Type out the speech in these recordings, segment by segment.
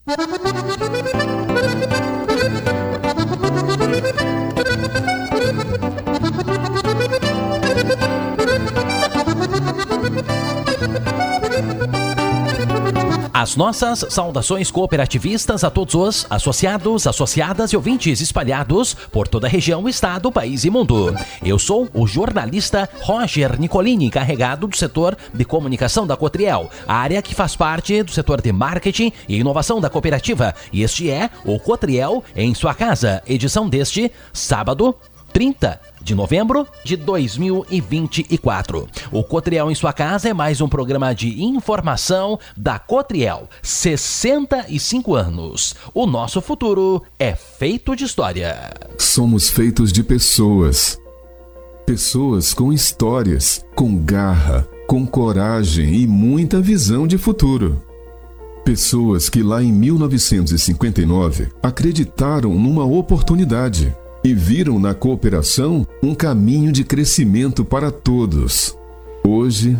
As nossas saudações cooperativistas a todos os associados, associadas e ouvintes espalhados por toda a região, estado, país e mundo. Eu sou o jornalista Roger Nicolini, encarregado do setor de comunicação da Cotriel, a área que faz parte do setor de marketing e inovação da cooperativa. E este é o Cotriel em sua casa, edição deste sábado, 30 de novembro de 2024. O Cotriel em sua casa é mais um programa de informação da Cotriel. 65 anos. O nosso futuro é feito de história. Somos feitos de pessoas. Pessoas com histórias, com garra, com coragem e muita visão de futuro. Pessoas que lá em 1959 acreditaram numa oportunidade e viram na cooperação um caminho de crescimento para todos. Hoje,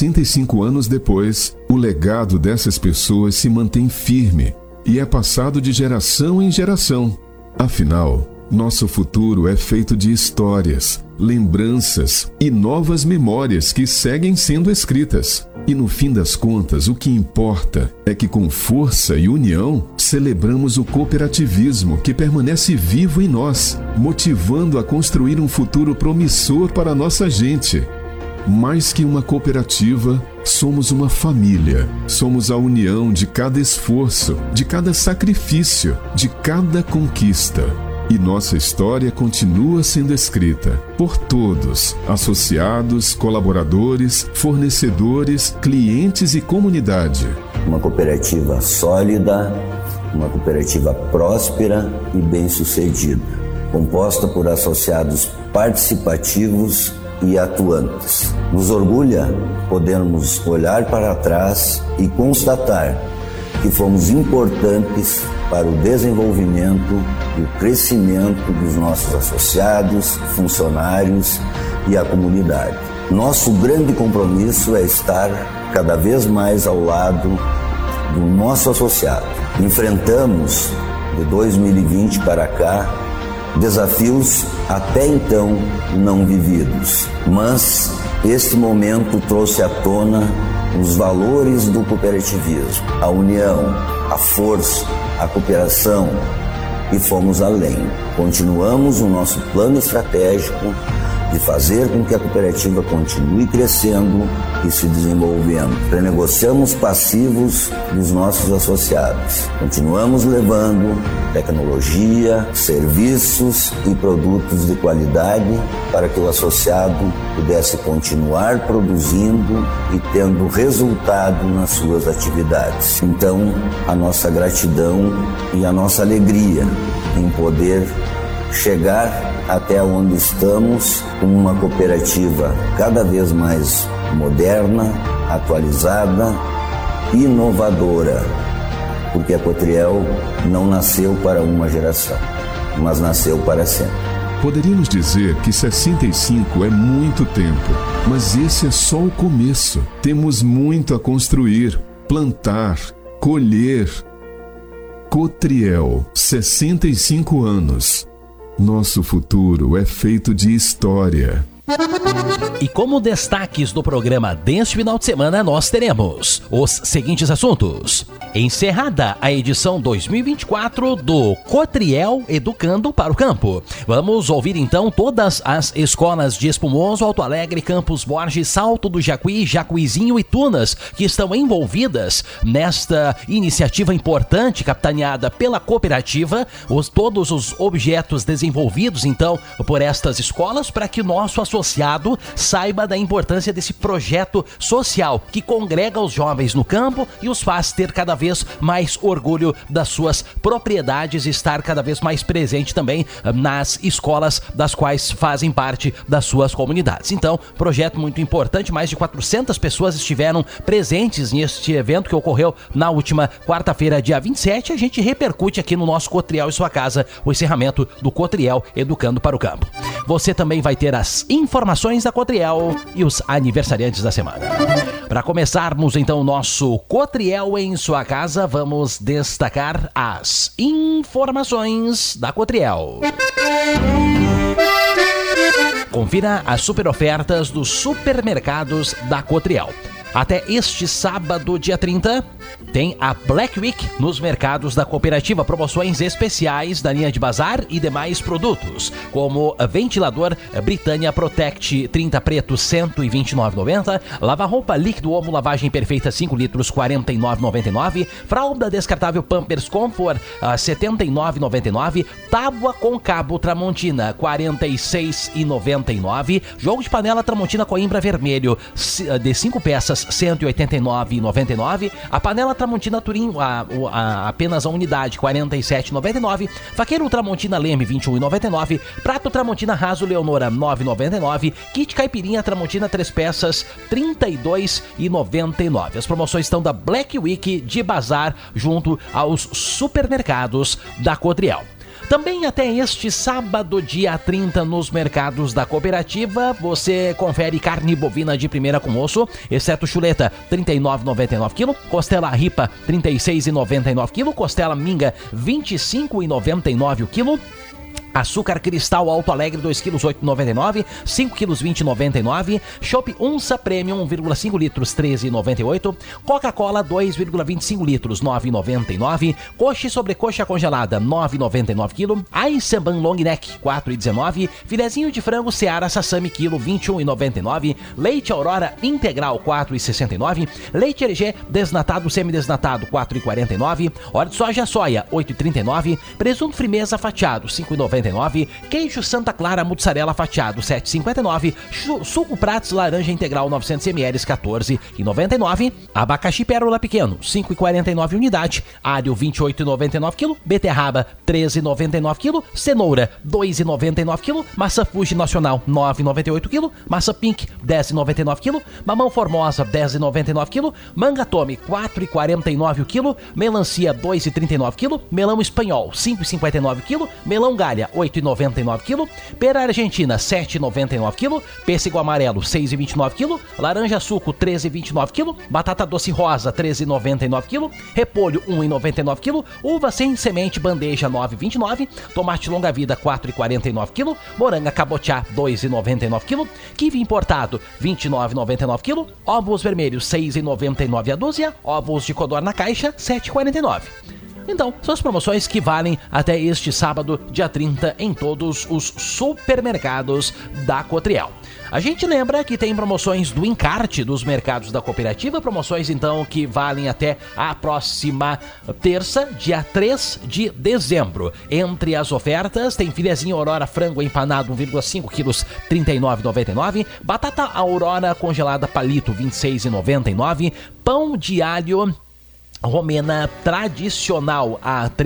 65 anos depois, o legado dessas pessoas se mantém firme e é passado de geração em geração. Afinal, nosso futuro é feito de histórias, lembranças e novas memórias que seguem sendo escritas. E no fim das contas, o que importa é que com força e união, celebramos o cooperativismo que permanece vivo em nós, motivando a construir um futuro promissor para a nossa gente. Mais que uma cooperativa, somos uma família. Somos a união de cada esforço, de cada sacrifício, de cada conquista. E nossa história continua sendo escrita por todos, associados, colaboradores, fornecedores, clientes e comunidade. Uma cooperativa sólida, uma cooperativa próspera e bem-sucedida, composta por associados participativos e atuantes. Nos orgulha podermos olhar para trás e constatar que fomos importantes para o desenvolvimento e o crescimento dos nossos associados, funcionários e a comunidade. Nosso grande compromisso é estar cada vez mais ao lado do nosso associado. Enfrentamos, de 2020 para cá, desafios até então não vividos, mas este momento trouxe à tona os valores do cooperativismo, a união, a força, a cooperação, e fomos além. Continuamos o nosso plano estratégico de fazer com que a cooperativa continue crescendo e se desenvolvendo. Renegociamos passivos dos nossos associados. Continuamos levando tecnologia, serviços e produtos de qualidade para que o associado pudesse continuar produzindo e tendo resultado nas suas atividades. Então, a nossa gratidão e a nossa alegria em poder chegar até onde estamos com uma cooperativa cada vez mais moderna, atualizada, inovadora, porque a Cotriel não nasceu para uma geração, mas nasceu para sempre. Poderíamos dizer que 65 é muito tempo, mas esse é só o começo. Temos muito a construir, plantar, colher. Cotriel, 65 anos. Nosso futuro é feito de história. E como destaques do programa deste final de semana, nós teremos os seguintes assuntos. Encerrada a edição 2024 do Cotriel Educando para o Campo. Vamos ouvir então todas as escolas de Espumoso, Alto Alegre, Campos Borges, Salto do Jacuí, Jacuizinho e Tunas, que estão envolvidas nesta iniciativa importante capitaneada pela cooperativa. Todos os objetos desenvolvidos então por estas escolas para que o nosso associado saiba da importância desse projeto social que congrega os jovens no campo e os faz ter cada vez mais orgulho das suas propriedades e estar cada vez mais presente também nas escolas das quais fazem parte das suas comunidades. Então, projeto muito importante, mais de 400 pessoas estiveram presentes neste evento que ocorreu na última quarta-feira, dia 27. A gente repercute aqui no nosso Cotriel em sua casa o encerramento do Cotriel Educando para o Campo. Você também vai ter as informações informações da Cotriel e os aniversariantes da semana. Para começarmos então o nosso Cotriel em sua casa, vamos destacar as informações da Cotriel. Confira as super ofertas dos supermercados da Cotriel. Até este sábado, dia 30, tem a Black Week nos mercados da cooperativa. Promoções especiais da linha de bazar e demais produtos, como ventilador Britânia Protect 30 preto, R$ 129,90. Lava-roupa líquido Omo lavagem perfeita 5 litros, R$ 49,99. Fralda descartável Pampers Comfort, R$ 79,99. Tábua com cabo Tramontina, R$ 46,99. Jogo de panela Tramontina Coimbra Vermelho, de 5 peças, R$ 189,99. A panela Tramontina Turim, apenas a unidade, R$ 47,99. Faqueiro Tramontina Leme, R$ 21,99. Prato Tramontina Raso Leonora, R$ 9,99. Kit Caipirinha Tramontina 3 peças, R$ 32,99. As promoções estão da Black Week de bazar junto aos supermercados da Cotriel. Também até este sábado, dia 30, nos mercados da cooperativa, você confere carne bovina de primeira com osso, exceto chuleta, R$ 39,99 kg, costela ripa, R$ 36,99 kg, costela minga, R$ 25,99 o quilo. Açúcar cristal Alto Alegre 2 kg 8,99, 5 kg 20,99, Chopp Unça Premium 1,5 litros 13,98, Coca-Cola 2,25 litros 9,99, coxa e sobrecoxa congelada 9,99 kg, Eisenbahn Long Neck 4,19, filezinho de frango Seara Sassami quilo 21,99, leite Aurora integral 4,69, leite LG desnatado semidesnatado 4,49, óleo de soja 8,39, presunto Frimeza fatiado 5,99, queijo Santa Clara mussarela fatiado 7,59, suco Pratos laranja integral 900 ml 14,99, abacaxi pérola pequeno 5,49 unidade, alho 28,99 kg, beterraba 13,99 kg, cenoura 2,99 kg, maçã Fuji nacional 9,98 kg, maçã Pink 10,99 kg, mamão Formosa 10,99 kg, manga Tome 4,49 kg, melancia 2,39 kg, melão espanhol 5,59 kg, melão Galha 8,99 kg, pera argentina 7,99 kg, pêssego amarelo 6,29 kg, laranja suco 13,29 kg, batata doce rosa 13,99 kg, repolho 1,99 kg, uva sem semente bandeja 9,29, tomate longa vida 4,49 kg, moranga cabotiá 2,99 kg, kiwi importado 29,99 kg, ovos vermelhos 6,99 a dúzia, ovos de codorna caixa 7,49. Então, são as promoções que valem até este sábado, dia 30, em todos os supermercados da Cotriel. A gente lembra que tem promoções do encarte dos mercados da cooperativa, promoções então que valem até a próxima terça, dia 3 de dezembro. Entre as ofertas tem filezinho Aurora frango empanado 1,5 quilos, R$ 39,99, batata Aurora congelada palito 26,99, pão de alho romena tradicional a R$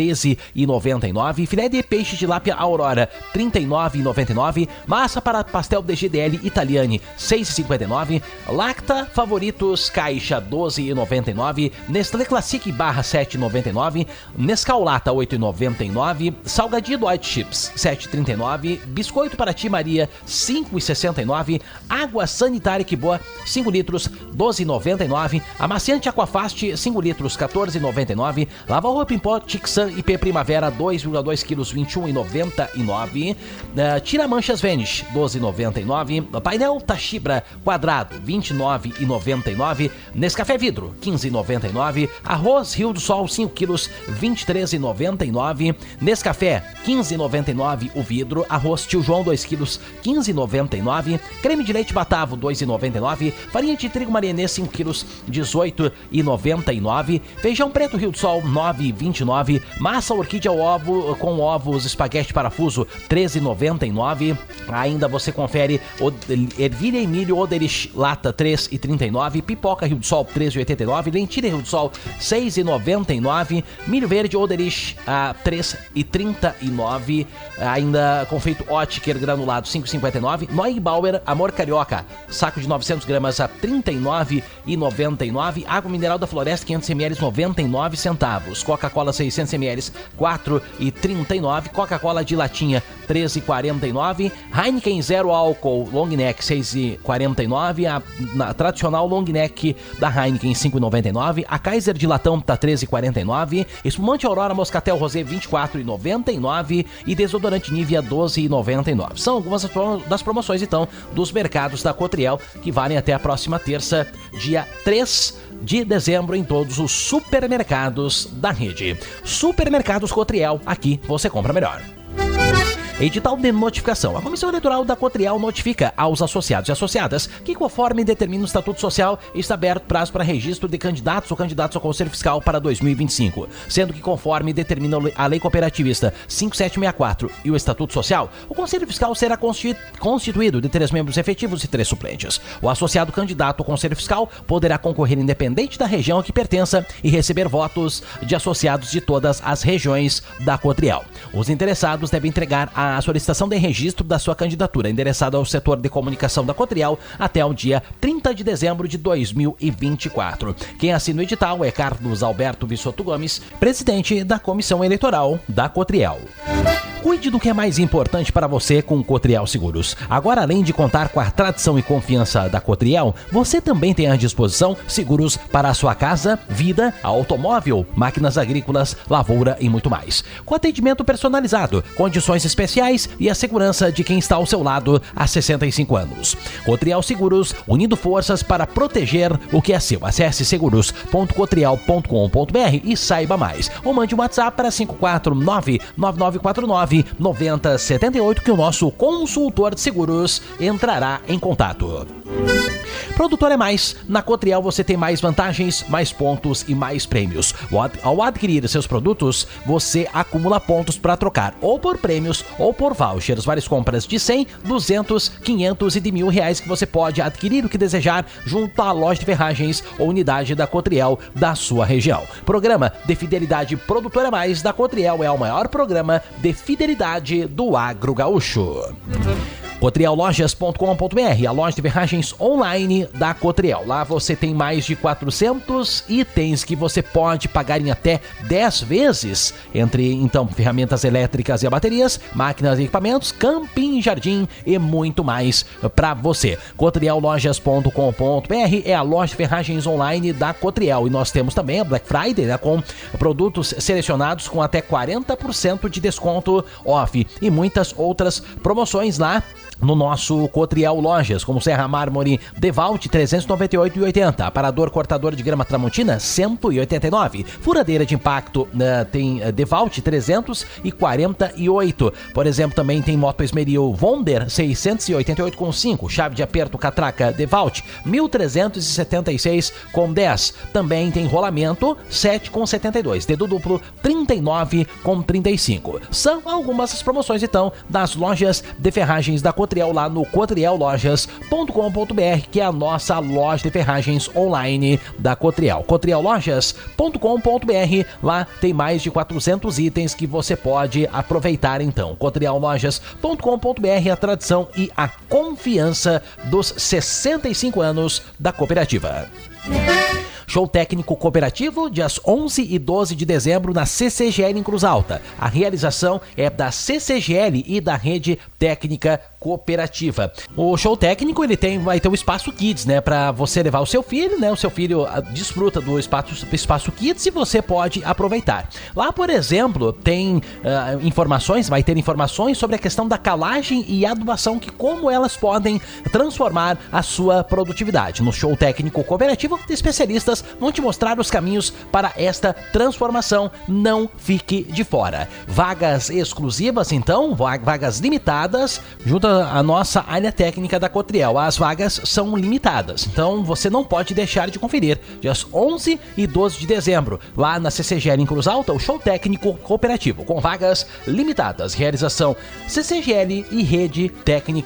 13,99, filé de peixe de lápia Aurora R$ 39,99, massa para pastel de GDL Italiane R$ 6,59, Lacta Favoritos Caixa R$ 12,99, Nestlé Classic Barra R$ 7,99, Nescau Lata R$ 8,99, Salgadinho White Chips R$ 7,39, Biscoito Paraty Maria R$ 5,69, Água Sanitária Que Boa 5 litros R$ 12,99, Amaciante Aquafast 5 litros R$ 14,99, lava-roupa em pó Tixan IP Primavera 2,2 quilos R$ 21,99, tira-manchas Vanish R$ 12,99, painel Tashibra quadrado R$ 29,99, Nescafé Vidro R$ 15,99, arroz Rio do Sol 5 quilos R$ 23,99, Nescafé R$ 15,99 o vidro, arroz Tio João 2 quilos R$ 15,99, creme de leite Batavo R$ 2,99, farinha de trigo Marianês 5 quilos R$ 18,99, feijão preto Rio do Sol 9,29, massa orquídea ovo com ovos espaguete parafuso 13,99. Ainda você confere ervilha e milho Oderich lata 3,39, pipoca Rio do Sol 13,89, lentilha Rio do Sol 6,99, milho verde Oderich a 3,39, ainda confeito Oetker granulado 5,59, Neubauer Amor Carioca saco de 900 gramas a 39,99, água mineral da Floresta 500 ml 2,99. Coca-Cola 600 ml, 4,39. Coca-Cola de latinha, 13,49. Heineken Zero Álcool Long Neck, 6,49. A tradicional Long Neck da Heineken, 5,99. A Kaiser de latão tá 13,49. Espumante Aurora Moscatel Rosé, 24,99. E desodorante Nivea, 12,99. São algumas das promoções, então, dos mercados da Cotriel, que valem até a próxima terça, dia 3 de dezembro, em todos os supermercados da rede. Supermercados Cotriel, aqui você compra melhor. Edital de notificação. A Comissão Eleitoral da Cotriel notifica aos associados e associadas que, conforme determina o Estatuto Social, está aberto prazo para registro de candidatos ou candidatos ao Conselho Fiscal para 2025, sendo que, conforme determina a Lei Cooperativista 5764 e o Estatuto Social, o Conselho Fiscal será constituído de 3 membros efetivos e 3 suplentes. O associado candidato ao Conselho Fiscal poderá concorrer independente da região a que pertença e receber votos de associados de todas as regiões da Cotriel. Os interessados devem entregar a solicitação de registro da sua candidatura endereçada ao setor de comunicação da Cotriel até o dia 30 de dezembro de 2024. Quem assina o edital é Carlos Alberto Vissoto Gomes, presidente da Comissão Eleitoral da Cotriel. Cuide do que é mais importante para você com o Cotriel Seguros. Agora, além de contar com a tradição e confiança da Cotriel, você também tem à disposição seguros para a sua casa, vida, automóvel, máquinas agrícolas, lavoura e muito mais. Com atendimento personalizado, condições especiais e a segurança de quem está ao seu lado há 65 anos. Cotriel Seguros, unindo forças para proteger o que é seu. Acesse seguros.cotriel.com.br e saiba mais. Ou mande um WhatsApp para 549-9949-9078 que o nosso consultor de seguros entrará em contato. Produtor é mais. Na Cotriel você tem mais vantagens, mais pontos e mais prêmios. Ao adquirir seus produtos, você acumula pontos para trocar ou por prêmios ou por vouchers. Várias compras de 100, 200, 500 e de R$1.000 que você pode adquirir o que desejar junto à loja de ferragens ou unidade da Cotriel da sua região. Programa de Fidelidade Produtor é Mais da Cotriel é o maior programa de fidelidade do agro gaúcho. Cotriellojas.com.br, a loja de ferragens online da Cotriel. Lá você tem mais de 400 itens que você pode pagar em até 10 vezes, entre, então, ferramentas elétricas e baterias, máquinas e equipamentos, camping, jardim e muito mais para você. Cotriellojas.com.br é a loja de ferragens online da Cotriel. E nós temos também a Black Friday, né, com produtos selecionados com até 40% de desconto off e muitas outras promoções lá no nosso Cotriel Lojas, como Serra Mármore DeWalt 398,80, aparador cortador de grama Tramontina 189, furadeira de impacto tem DeWalt 348, por exemplo, também tem moto esmeril Wonder 688,5, chave de aperto catraca DeWalt 1.376,10, também tem rolamento 7,72, dedo duplo 39,35. São algumas das promoções, então, das lojas de ferragens da Cotriel lá no cotriellojas.com.br, que é a nossa loja de ferragens online da Cotriel. cotriellojas.com.br, lá tem mais de 400 itens que você pode aproveitar, então. cotriellojas.com.br, a tradição e a confiança dos 65 anos da cooperativa. Show técnico cooperativo, dias 11 e 12 de dezembro na CCGL em Cruz Alta. A realização é da CCGL e da Rede Técnica Cooperativa. O show técnico vai ter o Espaço Kids, né, para você levar o seu filho, né, o seu filho desfruta do Espaço Kids e você pode aproveitar. Lá, por exemplo, tem vai ter informações sobre a questão da calagem e adubação, como elas podem transformar a sua produtividade. No show técnico cooperativo, especialistas vão te mostrar os caminhos para esta transformação. Não fique de fora. Vagas exclusivas, então, vagas limitadas, junto à nossa área técnica da Cotriel. As vagas são limitadas, então você não pode deixar de conferir. Dias 11 e 12 de dezembro, lá na CCGL em Cruz Alta, o show técnico cooperativo, com vagas limitadas. Realização CCGL e Rede Técnica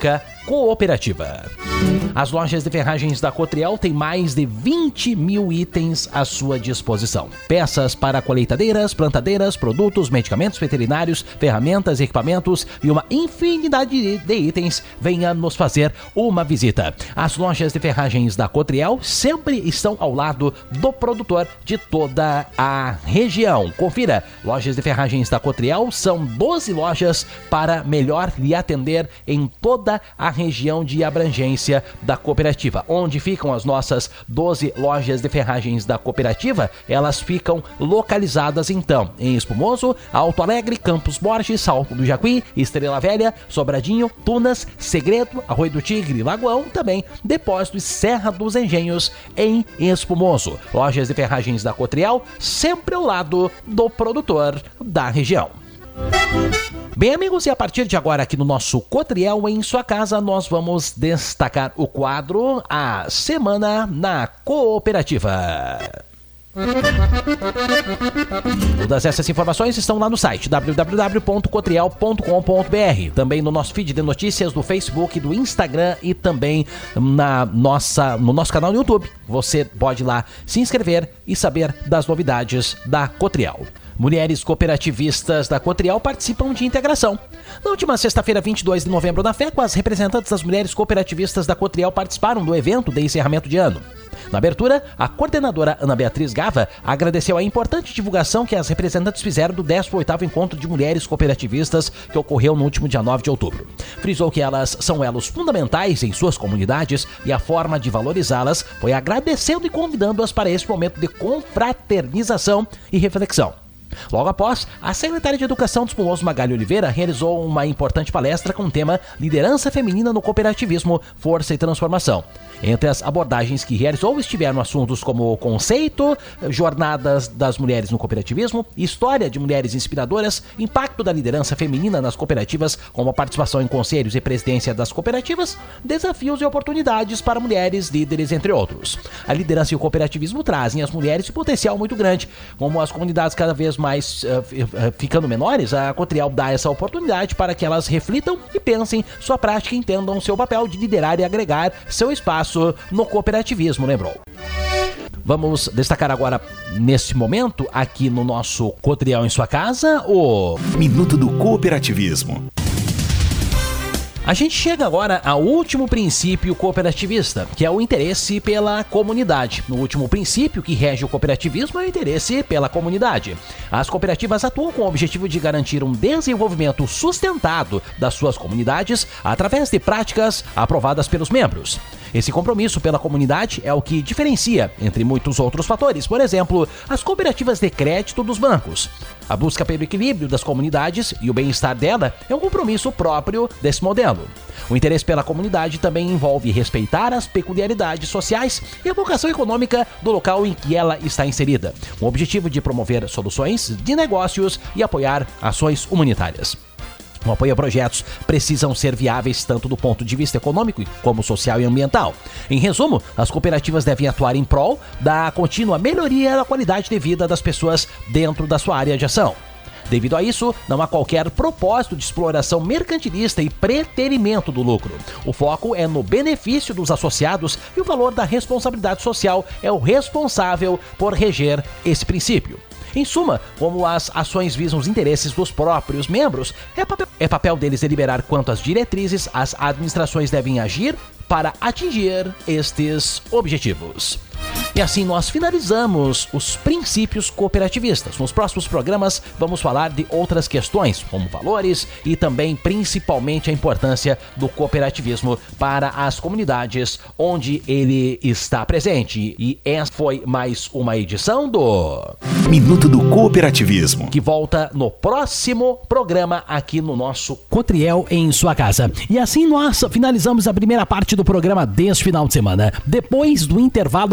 cooperativa. As lojas de ferragens da Cotriel têm mais de 20 mil itens à sua disposição. Peças para colheitadeiras, plantadeiras, produtos, medicamentos veterinários, ferramentas, equipamentos e uma infinidade de itens. Venha nos fazer uma visita. As lojas de ferragens da Cotriel sempre estão ao lado do produtor de toda a região. Confira, lojas de ferragens da Cotriel são 12 lojas para melhor lhe atender em toda a região de abrangência da cooperativa. Onde ficam as nossas 12 lojas de ferragens da cooperativa? Elas ficam localizadas então em Espumoso, Alto Alegre, Campos Borges, Salto do Jacuí, Estrela Velha, Sobradinho, Tunas, Segredo, Arroio do Tigre, Lagoão, também Depósito e Serra dos Engenhos em Espumoso. Lojas de ferragens da Cotriel, sempre ao lado do produtor da região. Bem, amigos, e a partir de agora aqui no nosso Cotriel em sua casa, nós vamos destacar o quadro A Semana na Cooperativa. Todas essas informações estão lá no site www.cotriel.com.br, também no nosso feed de notícias do Facebook, do Instagram e também no nosso canal no YouTube. Você pode ir lá se inscrever e saber das novidades da Cotriel. Mulheres cooperativistas da Cotriel participam de integração. Na última sexta-feira, 22 de novembro, na FECO, as representantes das mulheres cooperativistas da Cotriel participaram do evento de encerramento de ano. Na abertura, a coordenadora Ana Beatriz Gava agradeceu a importante divulgação que as representantes fizeram do 18º Encontro de Mulheres Cooperativistas que ocorreu no último dia 9 de outubro. Frisou que elas são elos fundamentais em suas comunidades e a forma de valorizá-las foi agradecendo e convidando-as para esse momento de confraternização e reflexão. Logo após, a secretária de Educação de Espumoso, Magali Oliveira, realizou uma importante palestra com o tema Liderança Feminina no Cooperativismo, Força e Transformação. Entre as abordagens que realizou estiveram assuntos como conceito, jornadas das mulheres no cooperativismo, história de mulheres inspiradoras, impacto da liderança feminina nas cooperativas, como a participação em conselhos e presidência das cooperativas, desafios e oportunidades para mulheres líderes, entre outros. A liderança e o cooperativismo trazem às mulheres um potencial muito grande. Como as comunidades cada vez mais ficando menores, a Cotriel dá essa oportunidade para que elas reflitam e pensem sua prática e entendam seu papel de liderar e agregar seu espaço no cooperativismo, lembrou. Vamos destacar agora, nesse momento, aqui no nosso Cotriel em sua casa, o Minuto do Cooperativismo. A gente chega agora ao último princípio cooperativista, que é o interesse pela comunidade. O último princípio que rege o cooperativismo é o interesse pela comunidade. As cooperativas atuam com o objetivo de garantir um desenvolvimento sustentado das suas comunidades através de práticas aprovadas pelos membros. Esse compromisso pela comunidade é o que diferencia, entre muitos outros fatores, por exemplo, as cooperativas de crédito dos bancos. A busca pelo equilíbrio das comunidades e o bem-estar dela é um compromisso próprio desse modelo. O interesse pela comunidade também envolve respeitar as peculiaridades sociais e a vocação econômica do local em que ela está inserida, com o objetivo de promover soluções de negócios e apoiar ações humanitárias. O apoio a projetos precisam ser viáveis tanto do ponto de vista econômico como social e ambiental. Em resumo, as cooperativas devem atuar em prol da contínua melhoria da qualidade de vida das pessoas dentro da sua área de ação. Devido a isso, não há qualquer propósito de exploração mercantilista e preterimento do lucro. O foco é no benefício dos associados e o valor da responsabilidade social é o responsável por reger esse princípio. Em suma, como as ações visam os interesses dos próprios membros, é papel deles deliberar quanto às diretrizes as administrações devem agir para atingir estes objetivos. E assim nós finalizamos os princípios cooperativistas. Nos próximos programas vamos falar de outras questões, como valores e também principalmente a importância do cooperativismo para as comunidades onde ele está presente. E essa foi mais uma edição do Minuto do Cooperativismo, que volta no próximo programa aqui no nosso Cotriel em sua casa. E assim nós finalizamos a primeira parte do programa deste final de semana. Depois do intervalo comercial,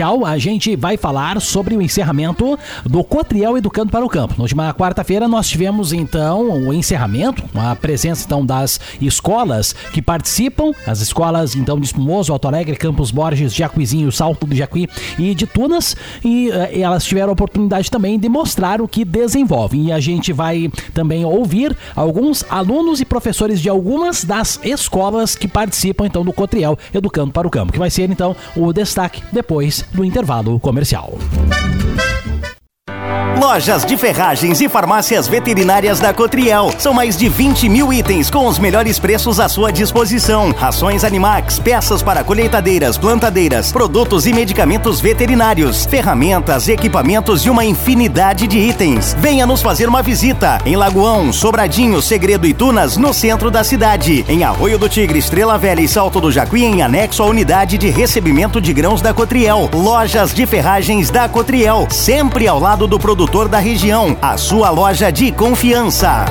comercial, a gente vai falar sobre o encerramento do Cotriel Educando para o Campo. Na última quarta-feira nós tivemos então o encerramento, a presença então das escolas que participam, as escolas então de Espumoso, Alto Alegre, Campos Borges, Jacuizinho, Salto do Jacuí e de Tunas, e elas tiveram a oportunidade também de mostrar o que desenvolvem. E a gente vai também ouvir alguns alunos e professores de algumas das escolas que participam então do Cotriel Educando para o Campo, que vai ser então o destaque depois do intervalo comercial. Lojas de ferragens e farmácias veterinárias da Cotriel. São mais de 20 mil itens com os melhores preços à sua disposição. Rações Animax, peças para colheitadeiras, plantadeiras, produtos e medicamentos veterinários, ferramentas, equipamentos e uma infinidade de itens. Venha nos fazer uma visita em Lagoão, Sobradinho, Segredo e Tunas, no centro da cidade. Em Arroio do Tigre, Estrela Velha e Salto do Jacuí, em anexo à unidade de recebimento de grãos da Cotriel. Lojas de ferragens da Cotriel, sempre ao lado do produtor da região, a sua loja de confiança.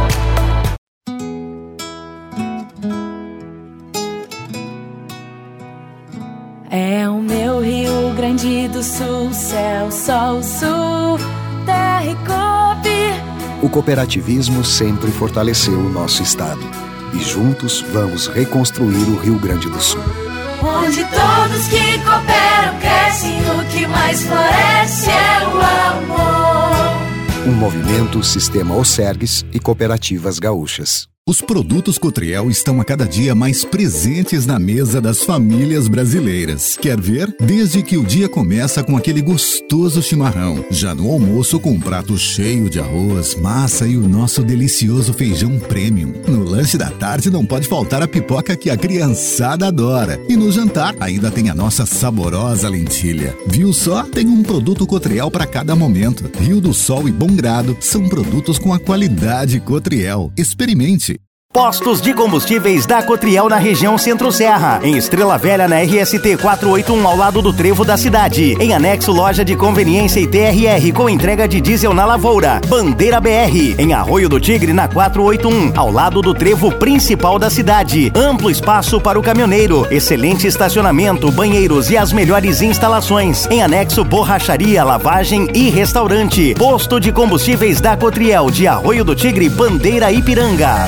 É o meu Rio Grande do Sul, céu, sol, sul, terra e coop. O cooperativismo sempre fortaleceu o nosso estado. E juntos vamos reconstruir o Rio Grande do Sul. Onde todos que cooperam crescem, o que mais floresce é o amor. Um movimento Sistema Osergues e Cooperativas Gaúchas. Os produtos Cotriel estão a cada dia mais presentes na mesa das famílias brasileiras. Quer ver? Desde que o dia começa com aquele gostoso chimarrão, já no almoço com um prato cheio de arroz, massa e o nosso delicioso feijão premium. No lanche da tarde não pode faltar a pipoca que a criançada adora. E no jantar ainda tem a nossa saborosa lentilha. Viu só? Tem um produto Cotriel para cada momento. Rio do Sol e Bom Grado são produtos com a qualidade Cotriel. Experimente! Postos de combustíveis da Cotriel na região Centro-Serra. Em Estrela Velha, na RST 481, ao lado do trevo da cidade. Em anexo, loja de conveniência e TRR, com entrega de diesel na Lavoura. Bandeira BR. Em Arroio do Tigre, na 481, ao lado do trevo principal da cidade. Amplo espaço para o caminhoneiro. Excelente estacionamento, banheiros e as melhores instalações. Em anexo, borracharia, lavagem e restaurante. Posto de combustíveis da Cotriel, de Arroio do Tigre, Bandeira Ipiranga.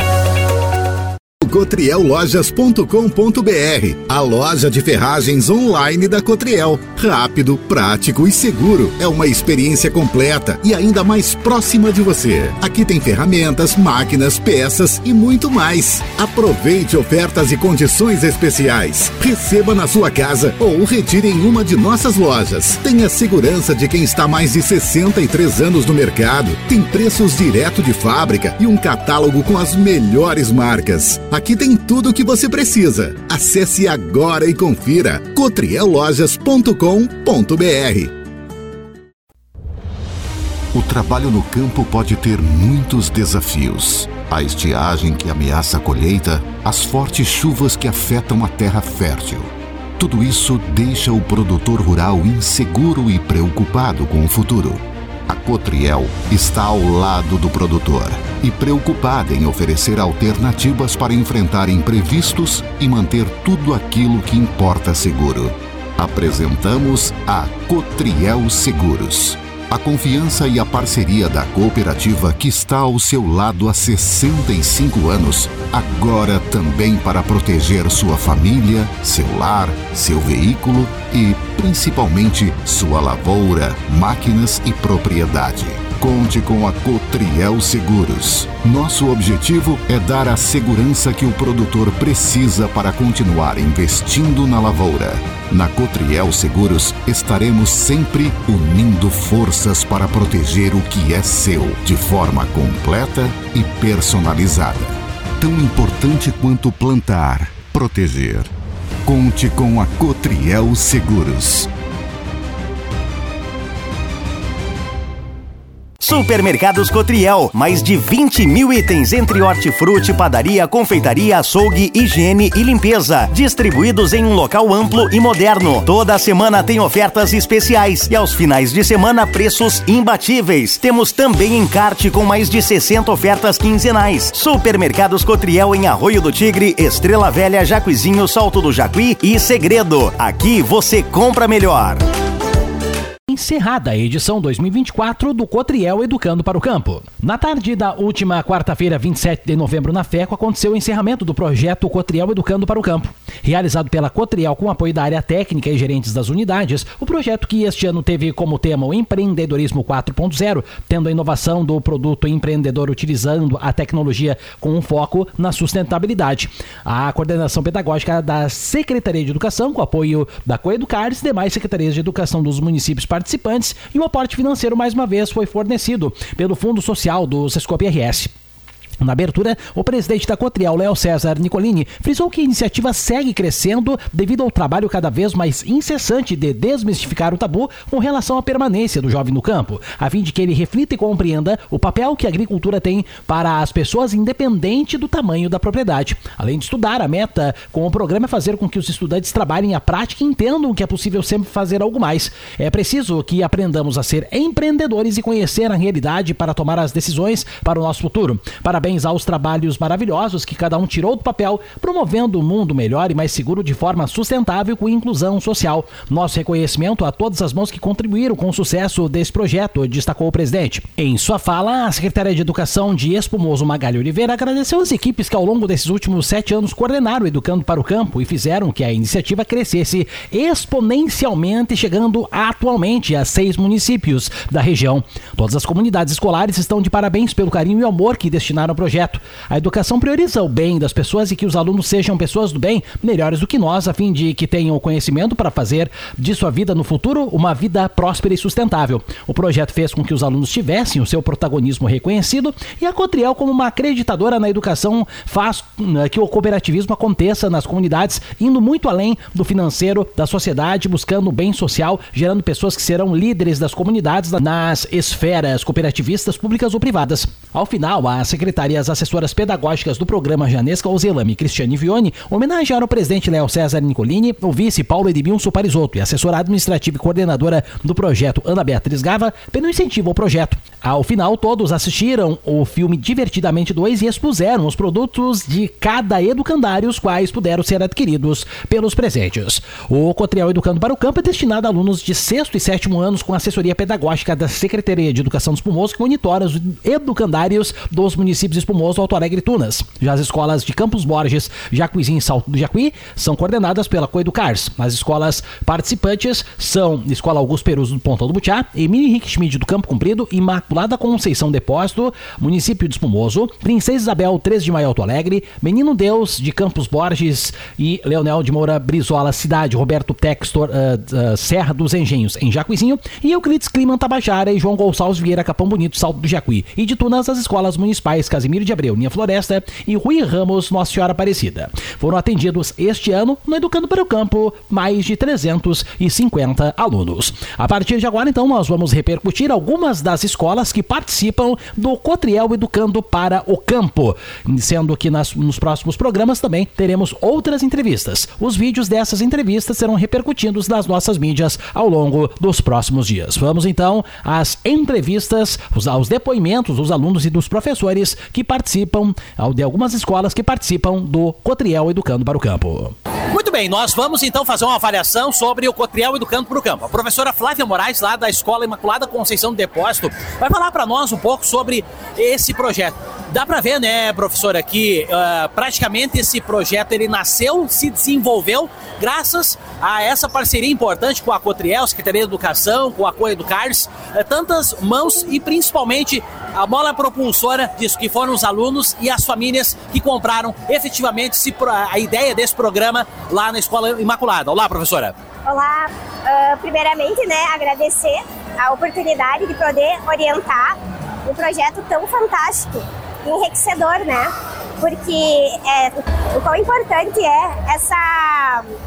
cotriellojas.com.br, a loja de ferragens online da Cotriel. Rápido, prático e seguro. É uma experiência completa e ainda mais próxima de você. Aqui tem ferramentas, máquinas, peças e muito mais. Aproveite ofertas e condições especiais. Receba na sua casa ou retire em uma de nossas lojas. Tenha segurança de quem está há mais de 63 anos no mercado. Tem preços direto de fábrica e um catálogo com as melhores marcas. Aqui tem tudo o que você precisa. Acesse agora e confira cotriellojas.com.br. O trabalho no campo pode ter muitos desafios. A estiagem que ameaça a colheita, as fortes chuvas que afetam a terra fértil. Tudo isso deixa o produtor rural inseguro e preocupado com o futuro. A Cotriel está ao lado do produtor e preocupada em oferecer alternativas para enfrentar imprevistos e manter tudo aquilo que importa seguro. Apresentamos a Cotriel Seguros. A confiança e a parceria da cooperativa que está ao seu lado há 65 anos, agora também para proteger sua família, seu lar, seu veículo e, principalmente, sua lavoura, máquinas e propriedade. Conte com a Cotriel Seguros. Nosso objetivo é dar a segurança que o produtor precisa para continuar investindo na lavoura. Na Cotriel Seguros, estaremos sempre unindo forças para proteger o que é seu, de forma completa e personalizada. Tão importante quanto plantar, proteger. Conte com a Cotriel Seguros. Supermercados Cotriel, mais de 20 mil itens entre hortifruti, padaria, confeitaria, açougue, higiene e limpeza, distribuídos em um local amplo e moderno. Toda semana tem ofertas especiais e aos finais de semana preços imbatíveis. Temos também encarte com mais de 60 ofertas quinzenais. Supermercados Cotriel em Arroio do Tigre, Estrela Velha, Jacuizinho, Salto do Jacuí e Segredo. Aqui você compra melhor. Encerrada a edição 2024 do Cotriel Educando para o Campo. Na tarde da última quarta-feira, 27 de novembro, na FECO, aconteceu o encerramento do projeto Cotriel Educando para o Campo. Realizado pela Cotriel com apoio da área técnica e gerentes das unidades, o projeto que este ano teve como tema o empreendedorismo 4.0, tendo a inovação do produto empreendedor utilizando a tecnologia com um foco na sustentabilidade. A coordenação pedagógica da Secretaria de Educação, com apoio da Coeducars e demais secretarias de educação dos municípios participantes, e o aporte financeiro mais uma vez foi fornecido pelo Fundo Social do Sescope RS. Na abertura, o presidente da Cotriel, Léo César Nicolini, frisou que a iniciativa segue crescendo devido ao trabalho cada vez mais incessante de desmistificar o tabu com relação à permanência do jovem no campo, a fim de que ele reflita e compreenda o papel que a agricultura tem para as pessoas independente do tamanho da propriedade. Além de estudar, a meta com o programa é fazer com que os estudantes trabalhem a prática e entendam que é possível sempre fazer algo mais. É preciso que aprendamos a ser empreendedores e conhecer a realidade para tomar as decisões para o nosso futuro. Parabéns aos trabalhos maravilhosos que cada um tirou do papel, promovendo um mundo melhor e mais seguro de forma sustentável com inclusão social. Nosso reconhecimento a todas as mãos que contribuíram com o sucesso desse projeto, destacou o presidente. Em sua fala, a secretária de Educação de Espumoso, Magali Oliveira, agradeceu as equipes que ao longo desses últimos 7 anos coordenaram Educando para o Campo e fizeram que a iniciativa crescesse exponencialmente, chegando atualmente a 6 municípios da região. Todas as comunidades escolares estão de parabéns pelo carinho e amor que destinaram ao projeto. A educação prioriza o bem das pessoas e que os alunos sejam pessoas do bem, melhores do que nós, a fim de que tenham o conhecimento para fazer de sua vida no futuro uma vida próspera e sustentável. O projeto fez com que os alunos tivessem o seu protagonismo reconhecido e a Cotriel, como uma acreditadora na educação, faz que o cooperativismo aconteça nas comunidades, indo muito além do financeiro da sociedade, buscando o bem social, gerando pessoas que serão líderes das comunidades nas esferas cooperativistas, públicas ou privadas. Ao final, a secretária e as assessoras pedagógicas do programa Janesca Ozelami e Cristiane Vione homenagearam o presidente Léo César Nicolini, o vice Paulo Edmilson Parisotto e a assessora administrativa e coordenadora do projeto Ana Beatriz Gava pelo incentivo ao projeto. Ao final, todos assistiram o filme Divertidamente 2 e expuseram os produtos de cada educandário, os quais puderam ser adquiridos pelos presentes. O Cotriel Educando para o Campo é destinado a alunos de 6º e 7º anos com assessoria pedagógica da Secretaria de Educação do Espumoso, que monitora os educandários dos municípios de Espumoso, Alto Alegre e Tunas. Já as escolas de Campos Borges, Jacuizinho e Salto do Jacuí são coordenadas pela Coeducars. As escolas participantes são Escola Augusto Peruso do Pontão do Butiá, Emílio Henrique Schmid do Campo Comprido, Imaculada Conceição Depósito, município de Espumoso, Princesa Isabel 13 de Maio Alto Alegre, Menino Deus de Campos Borges e Leonel de Moura Brizola Cidade, Roberto Textor Serra dos Engenhos em Jacuizinho e Euclides Clima Tabajara e João Gonçalves Vieira Capão Bonito Salto do Jacuí. E de Tunas, as escolas municipais Casimiro de Abreu, Linha Floresta e Rui Ramos, Nossa Senhora Aparecida. Foram atendidos este ano no Educando para o Campo mais de 350 alunos. A partir de agora, então, nós vamos repercutir algumas das escolas que participam do Cotriel Educando para o Campo, sendo que nos próximos programas também teremos outras entrevistas. Os vídeos dessas entrevistas serão repercutidos nas nossas mídias ao longo dos próximos dias. Vamos então às entrevistas, aos depoimentos dos alunos e dos professores que participam, de algumas escolas que participam do Cotriel Educando para o Campo. Muito bem, nós vamos então fazer uma avaliação sobre o Cotriel Educando para o Campo. A professora Flávia Moraes, lá da Escola Imaculada Conceição do Depósito, vai falar para nós um pouco sobre esse projeto. Dá para ver, né, professora, que praticamente esse projeto ele nasceu, se desenvolveu graças a essa parceria importante com a Cotriel, Secretaria de Educação, com a Coeducars, tantas mãos e principalmente a mola propulsora disso, que foram os alunos e as famílias que compraram efetivamente a ideia desse programa lá na Escola Imaculada. Olá, professora. Olá, primeiramente, né, agradecer a oportunidade de poder orientar um projeto tão fantástico e enriquecedor, né? Porque o quão importante é essa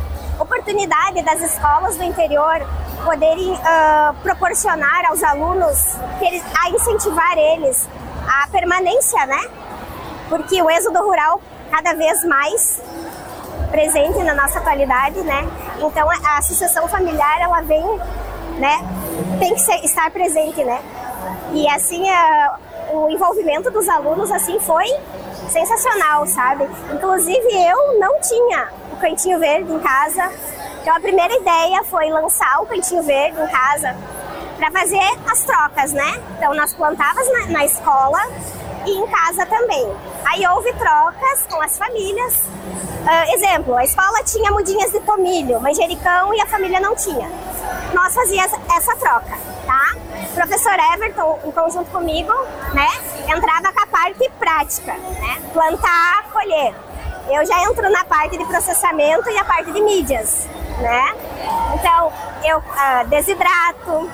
oportunidade das escolas do interior poderem proporcionar aos alunos, a incentivar eles a permanência, né? Porque o êxodo rural cada vez mais presente na nossa atualidade, né? Então a associação familiar, ela vem, né? Tem que estar presente, né? E assim o envolvimento dos alunos assim foi sensacional, sabe? Inclusive eu não tinha o Cantinho Verde em casa, então a primeira ideia foi lançar o Cantinho Verde em casa para fazer as trocas, né? Então nós plantávamos na escola e em casa também. Aí houve trocas com as famílias. Exemplo, a escola tinha mudinhas de tomilho, manjericão e a família não tinha. Nós fazíamos essa troca, tá? O professor Everton, em conjunto comigo, né, entrava com a parte prática, né? Plantar, colher. Eu já entro na parte de processamento e a parte de mídias, né? Então, eu desidrato,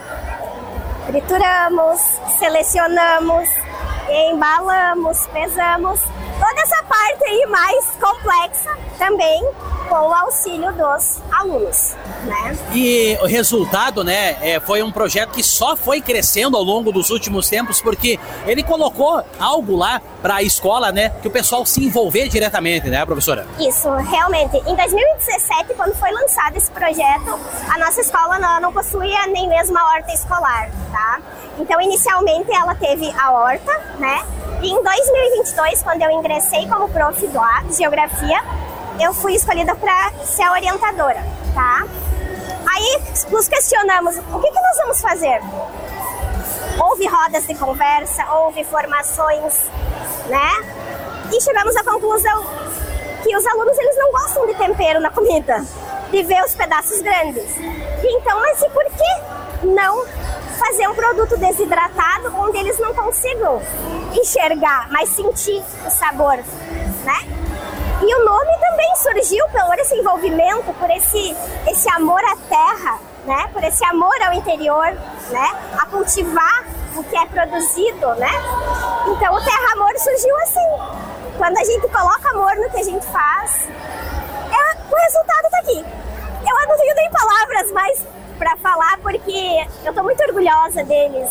trituramos, selecionamos, embalamos, pesamos, toda essa parte aí mais complexa também com o auxílio dos alunos, né? E o resultado, né, foi um projeto que só foi crescendo ao longo dos últimos tempos, porque ele colocou algo lá para a escola, né, que o pessoal se envolver diretamente, né, professora? Isso, realmente. Em 2017, quando foi lançado esse projeto, a nossa escola não possuía nem mesmo a horta escolar, tá? Então, inicialmente, ela teve a horta, né? E em 2022, quando eu ingressei como prof lá, de geografia, eu fui escolhida para ser a orientadora, tá? Aí nos questionamos, o que nós vamos fazer? Houve rodas de conversa, houve formações, né? E chegamos à conclusão que os alunos, eles não gostam de tempero na comida, de ver os pedaços grandes. E então, mas e por que não fazer um produto desidratado onde eles não consigam enxergar, mas sentir o sabor, né? E o nome também surgiu por esse envolvimento, por esse amor à terra, né? Por esse amor ao interior, né? A cultivar o que é produzido, né? Então o Terra Amor surgiu assim. Quando a gente coloca amor no que a gente faz, o resultado tá aqui. Eu não tenho nem palavras mais para falar, porque eu tô muito orgulhosa deles.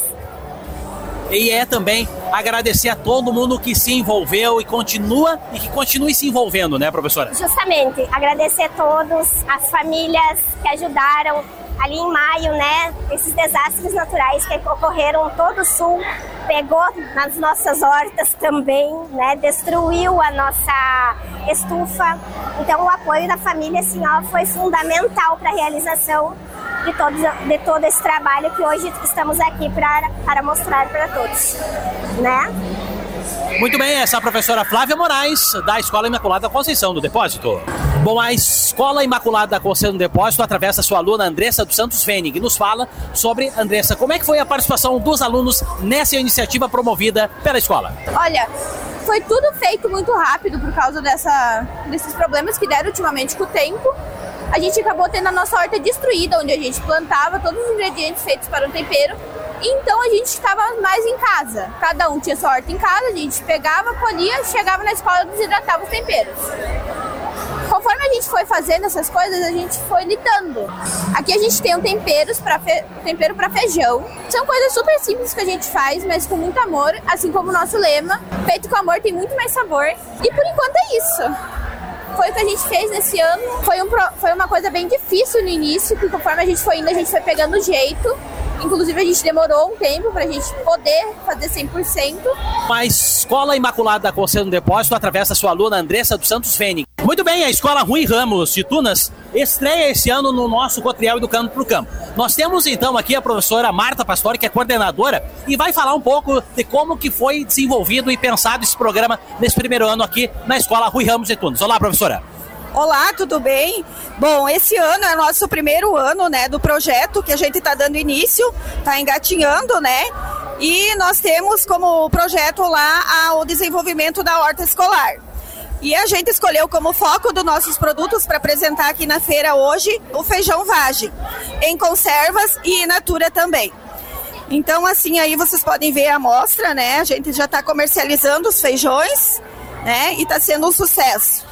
E é também agradecer a todo mundo que se envolveu e que continue se envolvendo, né, professora? Justamente, agradecer a todos, as famílias que ajudaram ali em maio, né, esses desastres naturais que ocorreram em todo o sul, pegou nas nossas hortas também, né, destruiu a nossa estufa. Então o apoio da família, assim, ó, foi fundamental para a realização de todo esse trabalho que hoje estamos aqui para mostrar para todos, né? Muito bem, essa é a professora Flávia Moraes, da Escola Imaculada Conceição do Depósito. Bom, a Escola Imaculada Conceição do Depósito, através da sua aluna Andressa dos Santos Fenig, nos fala sobre, Andressa, como é que foi a participação dos alunos nessa iniciativa promovida pela escola? Olha, foi tudo feito muito rápido por causa desses problemas que deram ultimamente com o tempo. A gente acabou tendo a nossa horta destruída, onde a gente plantava todos os ingredientes feitos para o tempero. Então a gente estava mais em casa. Cada um tinha sua horta em casa, a gente pegava, colhia, chegava na escola e desidratava os temperos. Conforme a gente foi fazendo essas coisas, a gente foi lidando. Aqui a gente tem tempero para feijão. São coisas super simples que a gente faz, mas com muito amor, assim como o nosso lema. Feito com amor tem muito mais sabor. E por enquanto é isso. Foi o que a gente fez nesse ano. Foi uma coisa bem difícil no início, porque conforme a gente foi indo, a gente foi pegando o jeito. Inclusive, a gente demorou um tempo para a gente poder fazer 100%. A Escola Imaculada Conceição do Depósito, através da sua aluna Andressa dos Santos Fenig. Muito bem, a Escola Rui Ramos de Tunas estreia esse ano no nosso Cotriel Educando para o Campo. Nós temos então aqui a professora Marta Pastore, que é coordenadora, e vai falar um pouco de como que foi desenvolvido e pensado esse programa nesse primeiro ano aqui na Escola Rui Ramos de Tunas. Olá, professora. Olá, tudo bem? Bom, esse ano é nosso primeiro ano, né, do projeto que a gente está dando início, está engatinhando, né? E nós temos como projeto lá o desenvolvimento da horta escolar. E a gente escolheu como foco dos nossos produtos para apresentar aqui na feira hoje o feijão vagem, em conservas e in natura também. Então, assim, aí vocês podem ver a amostra, né? A gente já está comercializando os feijões, né? E está sendo um sucesso.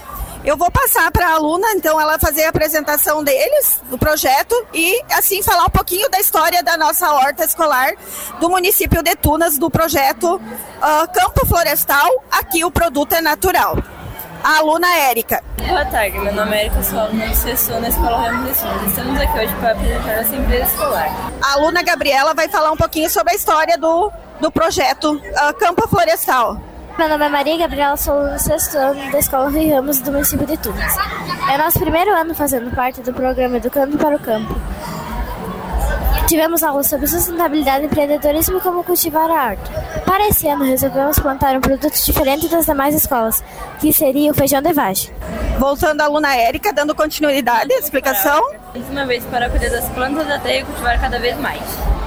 Eu vou passar para a aluna, então, ela fazer a apresentação deles, do projeto, e assim falar um pouquinho da história da nossa horta escolar do município de Tunas, do projeto Campo Florestal, aqui o produto é natural. A aluna Érica. Boa tarde, meu nome é Érica, sou aluna de sexto na Escola Ramos de Tunas. Estamos aqui hoje para apresentar nossa empresa escolar. A aluna Gabriela vai falar um pouquinho sobre a história do projeto Campo Florestal. Meu nome é Maria Gabriela, sou aluna do sexto ano da Escola Rui Ramos do município de Tunas. É nosso primeiro ano fazendo parte do programa Educando para o Campo. Tivemos aulas sobre sustentabilidade, empreendedorismo e como cultivar a horta. Para esse ano, resolvemos plantar um produto diferente das demais escolas, que seria o feijão de vagem. Voltando à aluna Érica, dando continuidade à explicação. Mais uma vez para cuidar das plantas da terra e cultivar cada vez mais.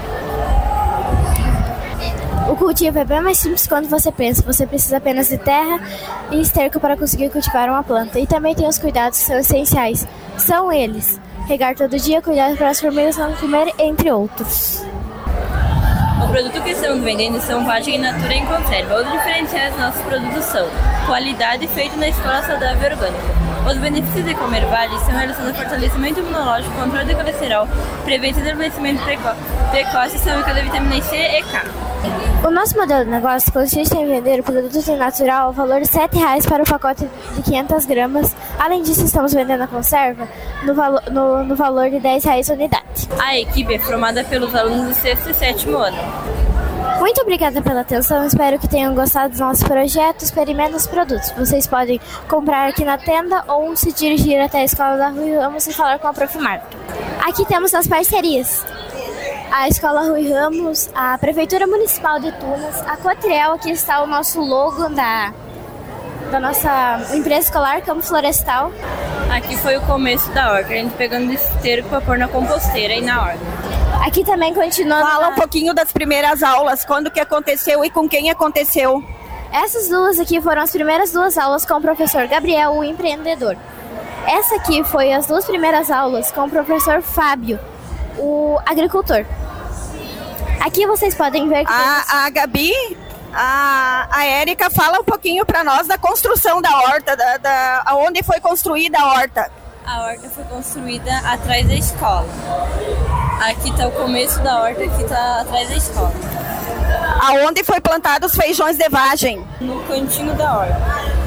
O cultivo é bem mais simples quando você pensa. Você precisa apenas de terra e esterco para conseguir cultivar uma planta. E também tem os cuidados que são essenciais. São eles: regar todo dia, cuidar para as formigas não comer, entre outros. O produto que estamos vendendo são vagem in natura em conserva. Outros diferenciais dos nossos produtos são qualidade feita na escola saudável e orgânica. Os benefícios de comer vagem são relacionados ao fortalecimento imunológico, controle do colesterol, prevenção do envelhecimento precoce e saúde da vitamina C e K. O nosso modelo de negócio consiste em vender o produto natural ao valor de R$ 7,00 para o pacote de 500 gramas. Além disso, estamos vendendo a conserva no valor de R$ 10,00 a unidade. A equipe é formada pelos alunos do 6º e 7º ano. Muito obrigada pela atenção, espero que tenham gostado do nosso projeto. Experimentem os produtos. Vocês podem comprar aqui na tenda ou se dirigir até a Escola da Rui Ramos e falar com a Prof. Marta. Aqui temos as parcerias: a Escola Rui Ramos, a Prefeitura Municipal de Tunas, a Cotriel. Aqui está o nosso logo da nossa empresa escolar, Campo Florestal. Aqui foi o começo da horta, a gente pegando esterco para pôr na composteira e na horta. Aqui também continua. Fala um pouquinho das primeiras aulas, quando que aconteceu e com quem aconteceu. Essas duas aqui foram as primeiras 2 aulas com o professor Gabriel, o empreendedor. Essa aqui foi as 2 primeiras aulas com o professor Fábio, o agricultor. Aqui vocês podem ver que a Gabi, a Érica fala um pouquinho para nós da construção da horta, onde foi construída a horta. A horta foi construída atrás da escola. Aqui está o começo da horta, aqui está atrás da escola. Aonde foi plantado os feijões de vagem? No cantinho da horta.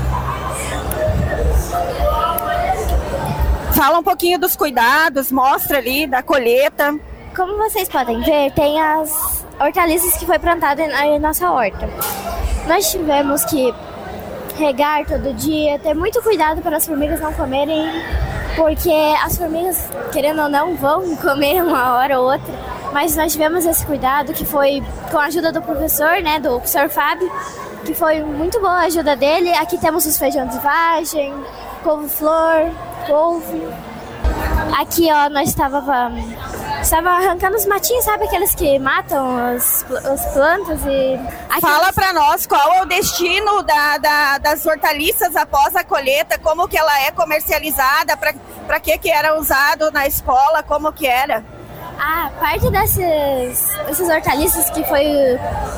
Fala um pouquinho dos cuidados, mostra ali da colheita. Como vocês podem ver, tem as hortaliças que foi plantada na nossa horta. Nós tivemos que regar todo dia, ter muito cuidado para as formigas não comerem, porque as formigas, querendo ou não, vão comer uma hora ou outra, mas nós tivemos esse cuidado que foi com a ajuda do professor, né, do professor Fábio, que foi muito boa a ajuda dele. Aqui temos os feijões de vagem, couve-flor, couve. Aqui, ó, nós estava arrancando os matinhos, sabe aqueles que matam as plantas? E aqui fala para nós qual é o destino das hortaliças após a colheita, como que ela é comercializada, para que era usado na escola, como que era? Parte desses hortaliças que foi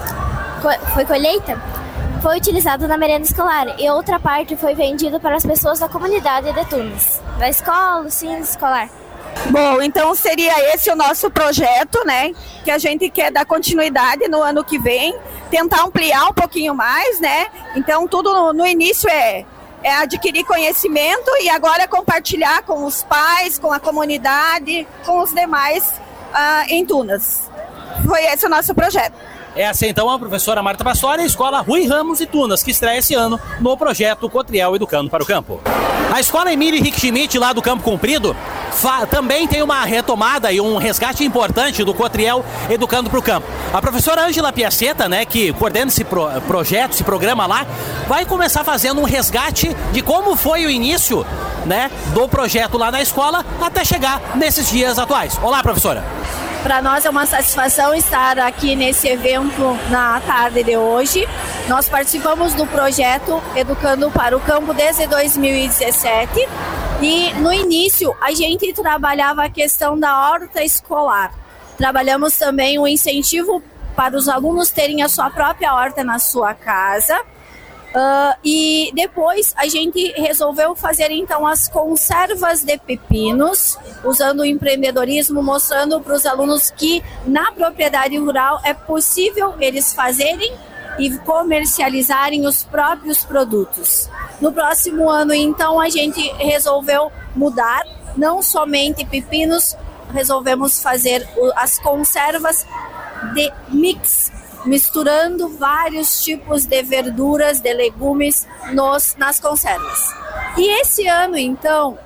colheita foi utilizado na merenda escolar e outra parte foi vendida para as pessoas da comunidade de Tunas, da escola, sim, escolar. Bom, então seria esse o nosso projeto, né? Que a gente quer dar continuidade no ano que vem, tentar ampliar um pouquinho mais, né? Então tudo no início é adquirir conhecimento e agora é compartilhar com os pais, com a comunidade, com os demais em Tunas. Foi esse o nosso projeto. Essa então a professora Marta Passori, a Escola Rui Ramos de Tunas, que estreia esse ano no projeto Cotriel Educando para o Campo. A Escola Emílio Henrique Schmidt, lá do Campo Comprido, também tem uma retomada e um resgate importante do Cotriel Educando para o Campo. A professora Ângela Piaceta, né, que coordena esse projeto, esse programa lá, vai começar fazendo um resgate de como foi o início, né, do projeto lá na escola até chegar nesses dias atuais. Olá, professora. Para nós é uma satisfação estar aqui nesse evento na tarde de hoje. Nós participamos do projeto Educando para o Campo desde 2017 e no início a gente trabalhava a questão da horta escolar. Trabalhamos também o incentivo para os alunos terem a sua própria horta na sua casa. E depois a gente resolveu fazer então as conservas de pepinos, usando o empreendedorismo, mostrando para os alunos que na propriedade rural é possível eles fazerem e comercializarem os próprios produtos. No próximo ano, então, a gente resolveu mudar, não somente pepinos, resolvemos fazer as conservas de mix, misturando vários tipos de verduras, de legumes nas conservas. E esse ano, então,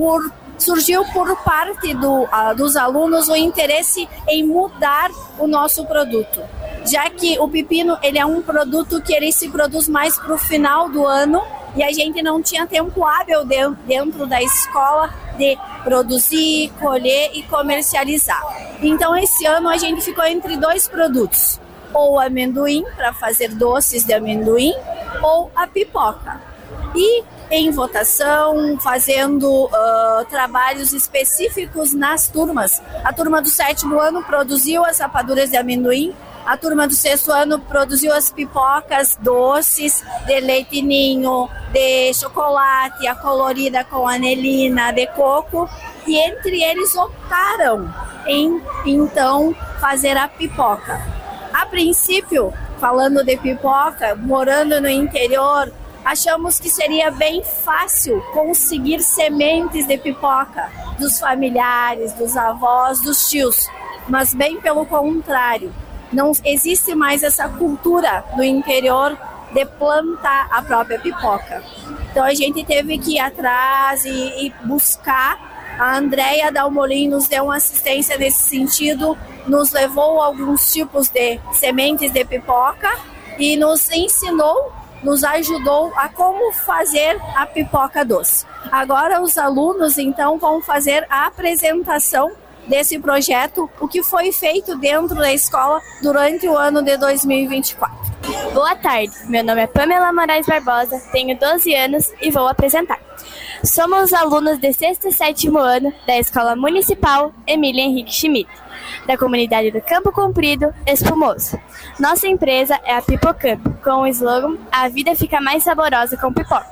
surgiu por parte dos alunos o interesse em mudar o nosso produto, já que o pepino ele é um produto que ele se produz mais para o final do ano e a gente não tinha tempo hábil dentro da escola de produzir, colher e comercializar. Então esse ano a gente ficou entre 2 produtos, ou amendoim, para fazer doces de amendoim, ou a pipoca. E em votação, fazendo trabalhos específicos nas turmas. A turma do 7º ano produziu as rapaduras de amendoim, a turma do 6º ano produziu as pipocas doces de leite ninho, de chocolate, a colorida com anelina, de coco, e entre eles optaram em, então, fazer a pipoca. A princípio, falando de pipoca, morando no interior, achamos que seria bem fácil conseguir sementes de pipoca dos familiares, dos avós, dos tios, mas bem pelo contrário. Não existe mais essa cultura no interior de plantar a própria pipoca. Então a gente teve que ir atrás e buscar. A Andréia Dalmolin nos deu uma assistência nesse sentido, nos levou a alguns tipos de sementes de pipoca e nos ensinou, nos ajudou a como fazer a pipoca doce. Agora os alunos então vão fazer a apresentação desse projeto, o que foi feito dentro da escola durante o ano de 2024. Boa tarde, meu nome é Pamela Moraes Barbosa, tenho 12 anos e vou apresentar. Somos alunos de 6º e 7º ano da Escola Municipal Emília Henrique Schmidt, da comunidade do Campo Comprido, Espumoso. Nossa empresa é a Pipocampo, com o slogan "A vida fica mais saborosa com pipoca".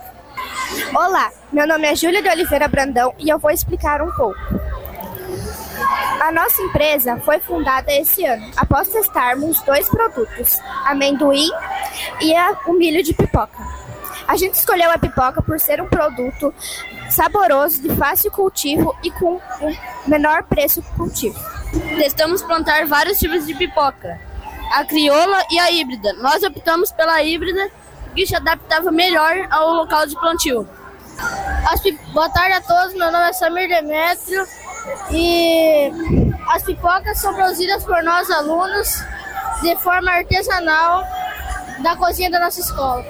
Olá, meu nome é Júlia de Oliveira Brandão e eu vou explicar um pouco. A nossa empresa foi fundada esse ano, após testarmos 2 produtos, amendoim e o milho de pipoca. A gente escolheu a pipoca por ser um produto saboroso, de fácil cultivo e com o menor preço do cultivo. Testamos plantar vários tipos de pipoca, a crioula e a híbrida. Nós optamos pela híbrida, que se adaptava melhor ao local de plantio. Boa tarde a todos, meu nome é Samir Demétrio e as pipocas são produzidas por nós alunos de forma artesanal da cozinha da nossa escola.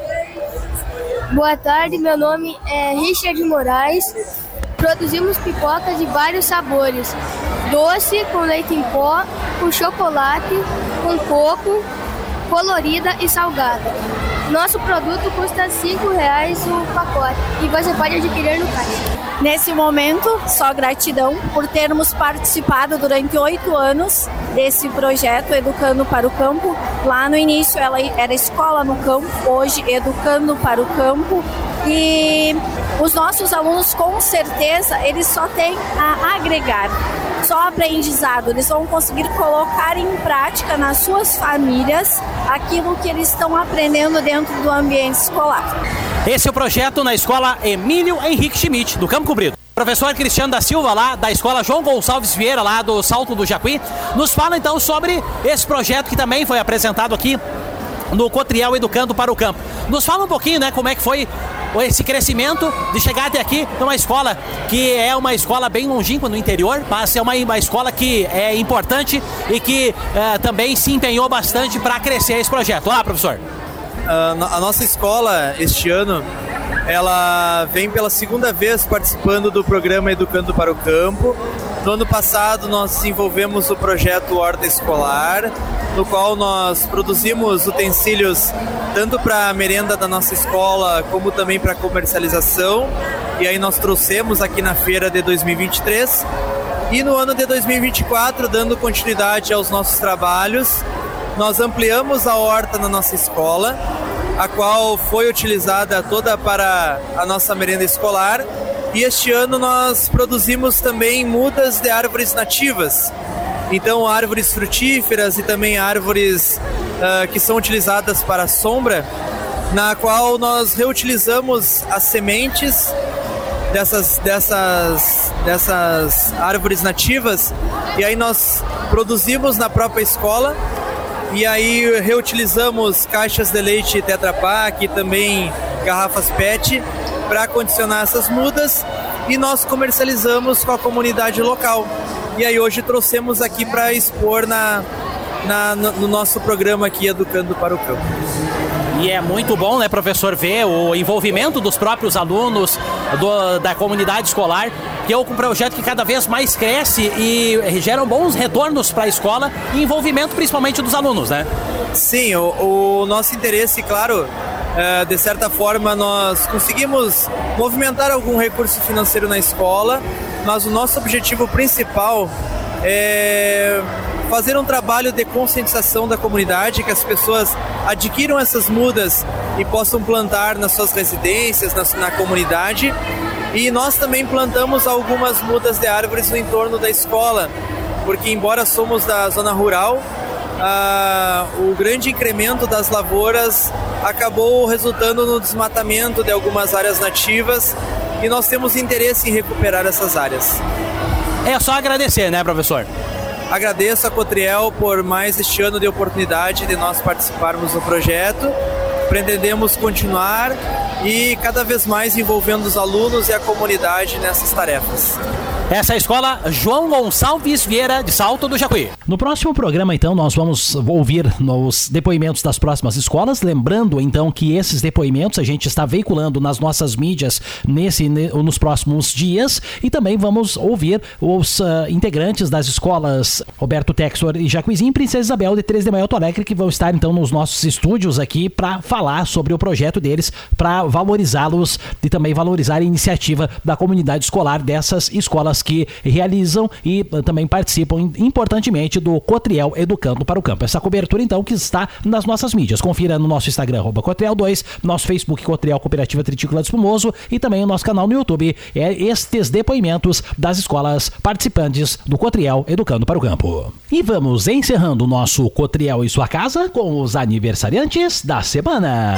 Boa tarde, meu nome é Richard Moraes. Produzimos pipocas de vários sabores: doce, com leite em pó, com chocolate, com coco, colorida e salgada. Nosso produto custa R$5 o pacote e você pode adquirir no caixa. Nesse momento, só gratidão por termos participado durante 8 anos desse projeto Educando para o Campo. Lá no início ela era Escola no Campo, hoje Educando para o Campo. E os nossos alunos, com certeza, eles só têm a agregar, só aprendizado. Eles vão conseguir colocar em prática nas suas famílias aquilo que eles estão aprendendo dentro do ambiente escolar. Esse é o projeto na Escola Emílio Henrique Schmidt, do Campo Comprido. O professor Cristiano da Silva, lá da Escola João Gonçalves Vieira, lá do Salto do Jacuí, nos fala então sobre esse projeto que também foi apresentado aqui no Cotriel Educando para o Campo. Nos fala um pouquinho, né, como é que foi esse crescimento de chegar até aqui numa escola que é uma escola bem longínqua no interior, mas é uma escola que é importante e que também se empenhou bastante para crescer esse projeto. Olá, professor. A nossa escola, este ano, ela vem pela 2ª vez participando do programa Educando para o Campo. No ano passado, nós desenvolvemos o projeto Horta Escolar, no qual nós produzimos utensílios tanto para a merenda da nossa escola, como também para comercialização. E aí nós trouxemos aqui na feira de 2023. E no ano de 2024, dando continuidade aos nossos trabalhos, nós ampliamos a horta na nossa escola. a qual foi utilizada toda para a nossa merenda escolar. E este ano nós produzimos também mudas de árvores nativas. Então, árvores frutíferas e também árvores que são utilizadas para a sombra, na qual nós reutilizamos as sementes dessas árvores nativas, e aí nós produzimos na própria escola, e aí reutilizamos caixas de leite Tetra Pak e também garrafas PET para condicionar essas mudas, e nós comercializamos com a comunidade local. E aí hoje trouxemos aqui para expor no nosso programa aqui, Educando para o Campo. E é muito bom, né, professor, ver o envolvimento dos próprios alunos da comunidade escolar, que é um projeto que cada vez mais cresce e gera bons retornos para a escola e envolvimento principalmente dos alunos, né? Sim, o nosso interesse, claro, de certa forma nós conseguimos movimentar algum recurso financeiro na escola, mas o nosso objetivo principal é fazer um trabalho de conscientização da comunidade, que as pessoas adquiram essas mudas e possam plantar nas suas residências, na comunidade. E nós também plantamos algumas mudas de árvores no entorno da escola, porque embora somos da zona rural, o grande incremento das lavouras acabou resultando no desmatamento de algumas áreas nativas, e nós temos interesse em recuperar essas áreas. É só agradecer, né, professor? Agradeço a Cotriel por mais este ano de oportunidade de nós participarmos do projeto. Pretendemos continuar e cada vez mais envolvendo os alunos e a comunidade nessas tarefas. Essa é a escola João Gonçalves Vieira de Salto do Jacuí. No próximo programa, então, nós vamos ouvir os depoimentos das próximas escolas. Lembrando, então, que esses depoimentos a gente está veiculando nas nossas mídias nos próximos dias. E também vamos ouvir os integrantes das escolas Roberto Textor e Jacuizinho, Princesa Isabel de 3 de Maio, Alto Alegre, que vão estar, então, nos nossos estúdios aqui para falar sobre o projeto deles, para valorizá-los e também valorizar a iniciativa da comunidade escolar dessas escolas que realizam e também participam importantemente do Cotriel Educando para o Campo. Essa cobertura, então, que está nas nossas mídias. Confira no nosso Instagram, @Cotriel2, nosso Facebook, Cotriel Cooperativa Tritícola de Espumoso, e também o nosso canal no YouTube. Estes depoimentos das escolas participantes do Cotriel Educando para o Campo. E vamos encerrando o nosso Cotriel em sua casa com os aniversariantes da semana.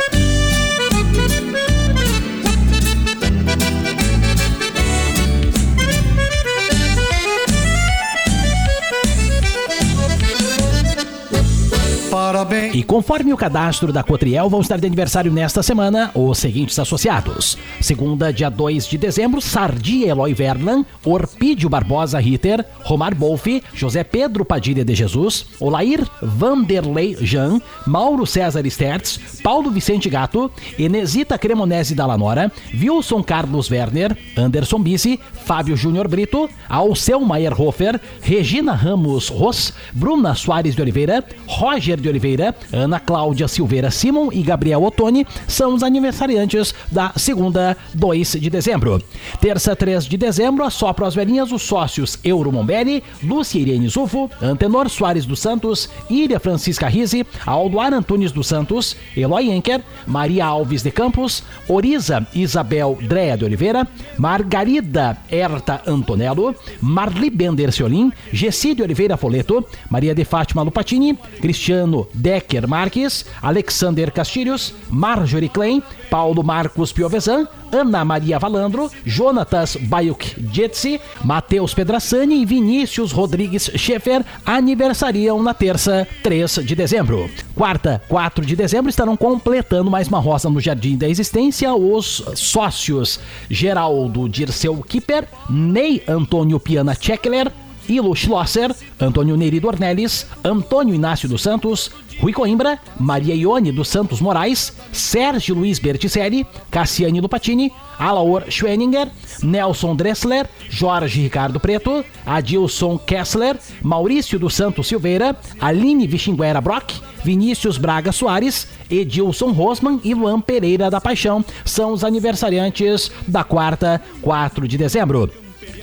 Parabéns. E conforme o cadastro da Cotriel, vão estar de aniversário nesta semana os seguintes associados. Segunda, dia 2 de dezembro, Sardia Eloy Verlan, Orpídio Barbosa Ritter, Romar Bolfi, José Pedro Padilha de Jesus, Olair Vanderlei Jean, Mauro César Stertz, Paulo Vicente Gato, Enesita Cremonese da Lanora, Wilson Carlos Werner, Anderson Bisi, Fábio Júnior Brito, Alceu Mayerhofer, Regina Ramos Ross, Bruna Soares de Oliveira, Roger de Oliveira, Ana Cláudia Silveira Simon e Gabriel Ottoni são os aniversariantes da segunda, 2 de dezembro. Terça, 3 de dezembro, assopro as velhinhas os sócios Euro Mombelli, Lúcia Irene Zufo, Antenor Soares dos Santos, Íria Francisca Rizzi, Aldoar Antunes dos Santos, Eloy Enker, Maria Alves de Campos, Oriza Isabel Drea de Oliveira, Margarida Herta Antonello, Marli Bender Ciolim, Gessi de Oliveira Foleto, Maria de Fátima Lupatini, Cristiano Decker Marques, Alexander Castilhos, Marjorie Klein, Paulo Marcos Piovesan, Ana Maria Valandro, Jonatas Bayuk Jetsi, Matheus Pedrassani e Vinícius Rodrigues Schaeffer aniversariam na terça, 3 de dezembro. Quarta, 4 de dezembro, estarão completando mais uma roça no Jardim da Existência os sócios Geraldo Dirceu Kipper, Ney Antônio Piana Checkler, Ilo Schlosser, Antônio Neri Dornelles, Antônio Inácio dos Santos, Rui Coimbra, Maria Ione dos Santos Moraes, Sérgio Luiz Berticelli, Cassiane Lupatini, Alaor Schweninger, Nelson Dressler, Jorge Ricardo Preto, Adilson Kessler, Maurício dos Santos Silveira, Aline Vixinguera Brock, Vinícius Braga Soares, Edilson Rosman e Luan Pereira da Paixão são os aniversariantes da quarta, 4 de dezembro.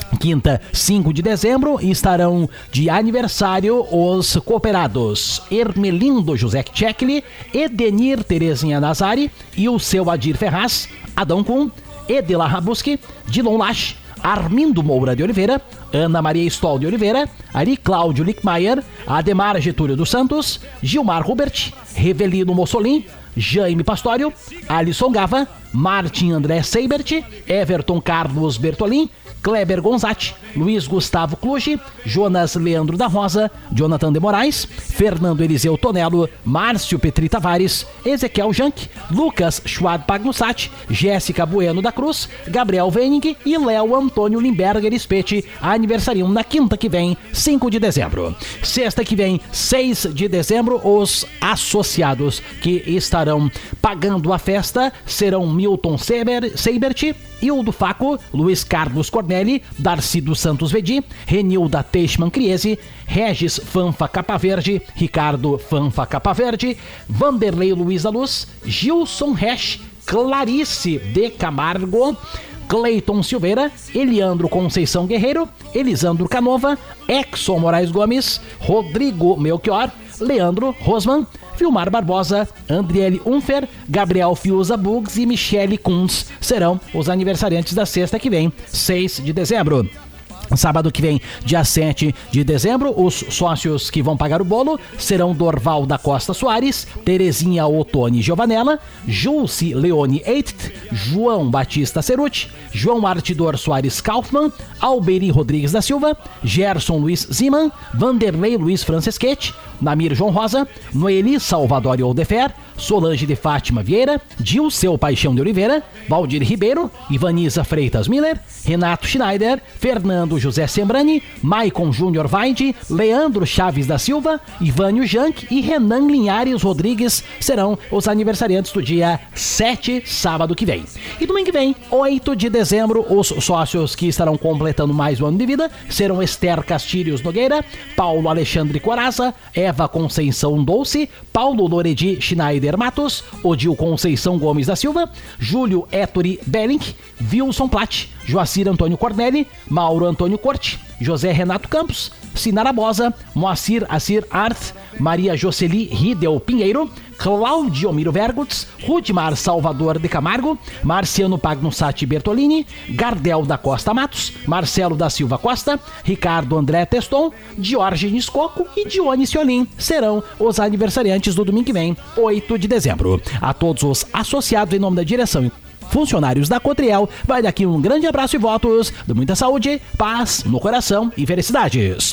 Quinta, 5 de dezembro, estarão de aniversário os cooperados Ermelindo José Tchekli, Edenir Terezinha Nazari e o seu Adir Ferraz, Adão Kuhn, Edila Rabuski, Dilon Lasch, Armindo Moura de Oliveira, Ana Maria Stoll de Oliveira, Ari Cláudio Lickmaier, Ademar Getúlio dos Santos, Gilmar Hubert, Revelino Mussolini, Jaime Pastório, Alisson Gava, Martin André Seibert, Everton Carlos Bertolin, Kleber Gonzatti, Luiz Gustavo Kluge, Jonas Leandro da Rosa, Jonathan de Moraes, Fernando Eliseu Tonello, Márcio Petri Tavares, Ezequiel Jank, Lucas Schwab Pagnussati, Jéssica Bueno da Cruz, Gabriel Vening e Léo Antônio Limberger Spete aniversariam na quinta que vem, 5 de dezembro. Sexta que vem, 6 de dezembro, os associados que estarão pagando a festa serão Milton Seibert, Hildo Faco, Luiz Carlos Corneli, Darcy dos Santos Vedi, Renilda Teichmann Criese, Regis Fanfa Capaverde, Ricardo Fanfa Capaverde, Vanderlei Luiz da Luz, Gilson Resch, Clarice de Camargo, Cleiton Silveira, Eliandro Conceição Guerreiro, Elisandro Canova, Exxon Moraes Gomes, Rodrigo Melchior, Leandro Rosman, Vilmar Barbosa, Andriele Unfer, Gabriel Fiuza Bugs e Michele Kunz serão os aniversariantes da sexta que vem, 6 de dezembro. Sábado que vem, dia 7 de dezembro, os sócios que vão pagar o bolo serão Dorval da Costa Soares, Terezinha Ottoni Giovanella, Julce Leone Eicht, João Batista Ceruti, João Artidor Soares Kaufmann, Alberi Rodrigues da Silva, Gerson Luiz Ziman, Vanderlei Luiz Franceschetti, Namir João Rosa, Noeli Salvador Oldefer, Solange de Fátima Vieira, Dilceu Paixão de Oliveira, Valdir Ribeiro, Ivaniza Freitas Miller, Renato Schneider, Fernando José Sembrani, Maicon Júnior Vaide, Leandro Chaves da Silva, Ivânio Jank e Renan Linhares Rodrigues serão os aniversariantes do dia 7, sábado que vem. E domingo que vem, 8 de dezembro, os sócios que estarão completando mais um ano de vida serão Esther Castilhos Nogueira, Paulo Alexandre Coraza, Eva Conceição Dolce, Paulo Loredi Schneider Matos, Odil Conceição Gomes da Silva, Júlio Ettore Belling, Wilson Platt, Joacir Antônio Corneli, Mauro Antônio Corte, José Renato Campos, Sinara Bosa, Moacir Assir Arth, Maria Jocely Ridel Pinheiro, Claudio Miro Vergutz, Rudimar Salvador de Camargo, Marciano Pagnussati Bertolini, Gardel da Costa Matos, Marcelo da Silva Costa, Ricardo André Teston, Diógenes Coco e Dione Ciolim serão os aniversariantes do domingo que vem, 8 de dezembro. A todos os associados em nome da direção e funcionários da Cotriel, vai daqui um grande abraço e votos de muita saúde, paz no coração e felicidades.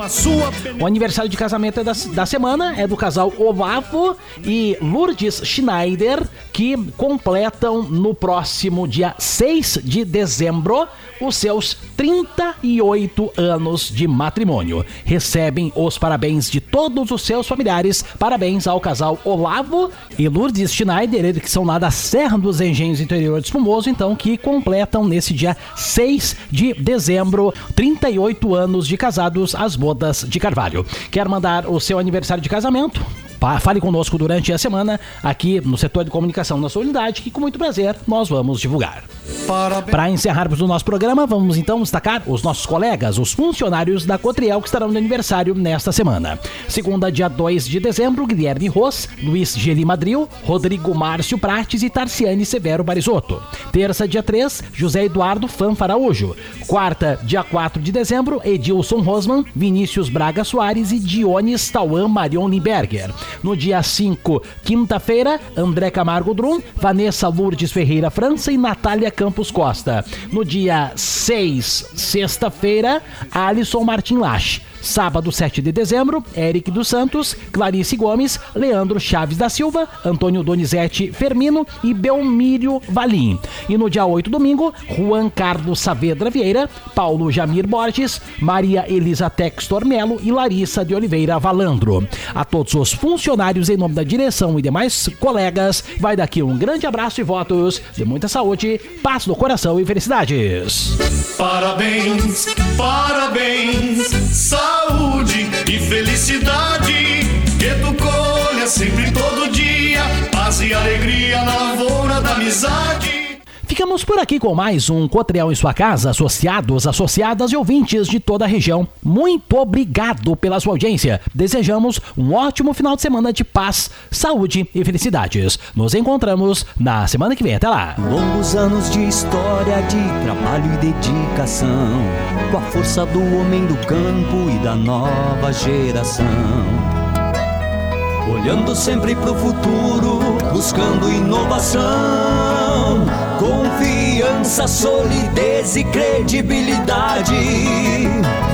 O aniversário de casamento da semana é do casal Olavo e Lourdes Schneider, que completam no próximo dia 6 de dezembro os seus 38 anos de matrimônio. Recebem os parabéns de todos os seus familiares. Parabéns ao casal Olavo e Lourdes Schneider, eles que são lá da Serra dos Engenhos, interior de Espumoso, então, que completam nesse dia 6 de dezembro 38 anos de casados, as bodas de Carvalho. Quer mandar o seu aniversário de casamento? Fale conosco durante a semana aqui no setor de comunicação da sua unidade, que com muito prazer nós vamos divulgar. Para encerrarmos o nosso programa, vamos então destacar os nossos colegas, os funcionários da Cotriel que estarão de aniversário nesta semana. Segunda, dia 2 de dezembro, Guilherme Ros, Luiz Geli Madril, Rodrigo Márcio Prates e Tarciane Severo Barisotto. Terça, dia 3, José Eduardo Fanfa Araújo. Quarta, dia 4 de dezembro, Edilson Rosman, Vinícius Braga Soares e Dionis Tauan Marion Limberger. No dia 5, quinta-feira, André Camargo Drum, Vanessa Lourdes Ferreira França e Natália Campos Costa. No dia 6, sexta-feira, Alisson Martin Lasch. Sábado, 7 de dezembro, Eric dos Santos, Clarice Gomes, Leandro Chaves da Silva, Antônio Donizete Fermino e Belmírio Valim. E no dia 8, domingo, Juan Carlos Saavedra Vieira, Paulo Jamir Borges, Maria Elisa Textor Melo e Larissa de Oliveira Valandro. A todos os funcionários em nome da direção e demais colegas, vai daqui um grande abraço e votos de muita saúde, paz no coração e felicidades. Parabéns, parabéns, saúde e felicidade, que tu colha sempre todo dia, paz e alegria na lavoura da amizade. Ficamos por aqui com mais um Cotriel em sua casa, associados, associadas e ouvintes de toda a região. Muito obrigado pela sua audiência. Desejamos um ótimo final de semana de paz, saúde e felicidades. Nos encontramos na semana que vem. Até lá. Longos anos de história, de trabalho e dedicação, com a força do homem do campo e da nova geração. Olhando sempre pro futuro, buscando inovação, confiança, solidez e credibilidade.